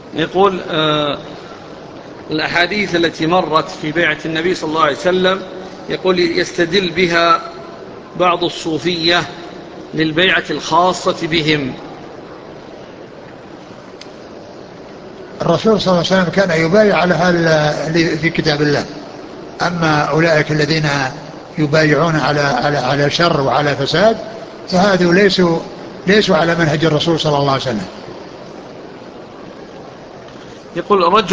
يقول الأحاديث التي مرت في بيعة النبي صلى الله عليه وسلم، يقول يستدل بها بعض الصوفية للبيعة الخاصة بهم. الرسول صلى الله عليه وسلم كان يبايع على اللي في كتاب الله. أما أولئك الذين يبايعون على شر وعلى فساد، فهذو ليسوا على منهج الرسول صلى الله عليه وسلم. يقول رجل